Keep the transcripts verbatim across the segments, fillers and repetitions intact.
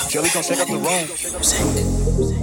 Kelly gon' check out the room.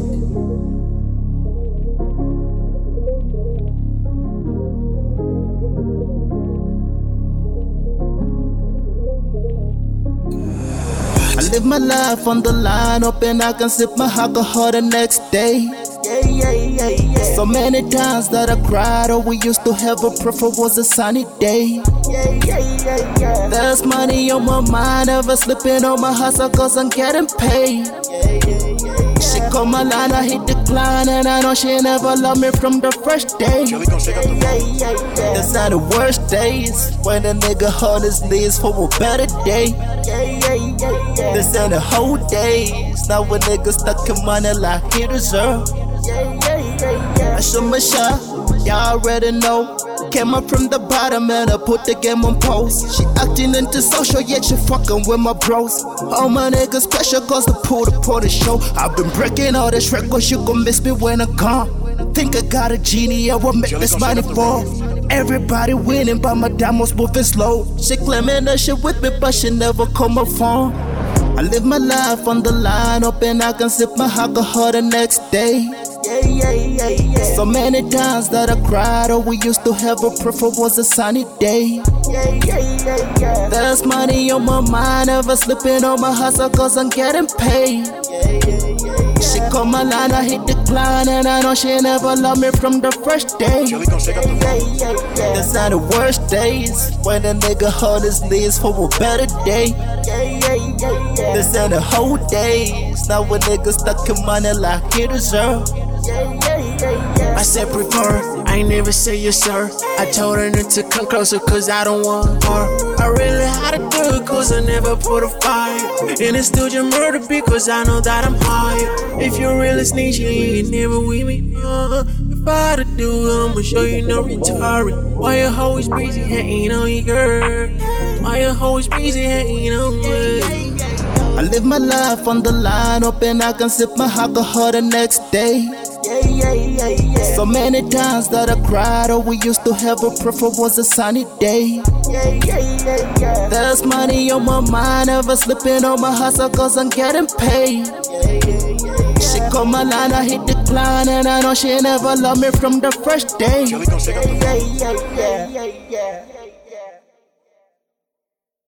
I live my life on the line, hoping I can sip my alcohol the next day. Yeah, yeah, yeah, yeah. So many times that I cried, all we used to have a prefer was a sunny day. Yeah, yeah, yeah, yeah. There's money on my mind, never slipping on my hustle cause I'm getting paid. Yeah, yeah, yeah, yeah. She call my line, I hit decline, and I know she never loved me from the first day. Kelly gon' check out the room. Yeah, yeah, yeah. That's not the worst days, when a nigga on his knees for a better day. Yeah, yeah, yeah, yeah. This ain't the whole days, now a nigga stuck in money like he deserve. Yeah, yeah, yeah, yeah. I show my shot, y'all already know. Came up from the bottom and I put the game on pause. She acting antisocial, yet she fucking with my bros. All my niggas special cause the pool to pour the show. I've been breaking all this records, you gon' miss me when I'm gone. Think I got a genie, I will make this money fall. Everybody winning, but my diamonds moving slow. She claiming that she with me, but she never call my phone. I live my life on the line, hoping I can sip my alcohol the next day. Yeah, yeah, yeah, yeah. So many times that I cried, all we used to have a prefer was a sunny day. Yeah, yeah, yeah, yeah. There's money on my mind, never slipping on my hustle cause I'm getting paid. Yeah, yeah, yeah, yeah. She call my line, I hit decline, and I know she never loved me from the first day. Kelly gon' check out the room. Yeah, yeah, yeah. That's not the worst days, when a nigga on his knees for a better day. Yeah, yeah, yeah, yeah. This ain't the whole days, now a nigga stuck in money like he deserve. Yeah, yeah, yeah, yeah. I said prefer, I ain't never say yes sir. I told her not to come closer cause I don't want her. I really had to do it cause I never put a fire. And it's still your murder because I know that I'm higher. If you really sneeze, you ain't never with me. Uh, if I had to do it, I'ma show you no retarded. Why you always busy hating on your girl? Why you always busy hating on me? I live my life on the line, hoping I can sip my alcohol the next day. Yeah, yeah, yeah, yeah. So many times that I cried, all we used to have a prefer was a sunny day. Yeah, yeah, yeah, yeah. There's money on my mind, never slipping on my hustle cause I'm getting paid. Yeah, yeah, yeah, yeah. She call my line, I hit decline, and I know she never loved me from the first day. Kelly gon' check out the room. Yeah, yeah, yeah, yeah, yeah.